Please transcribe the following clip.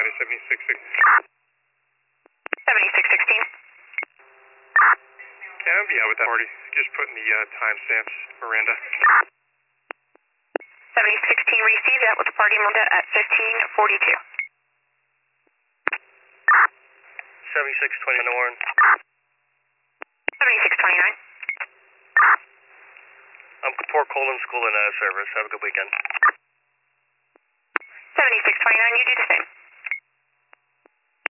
County, 7616. 7616. Yeah, with that party. Just putting the timestamps, Miranda. 7016 received. That was the party Miranda at 1542. 7620 Warren. 7629. I'm Port Colin School and service. Have a good weekend. 7629, you do the same.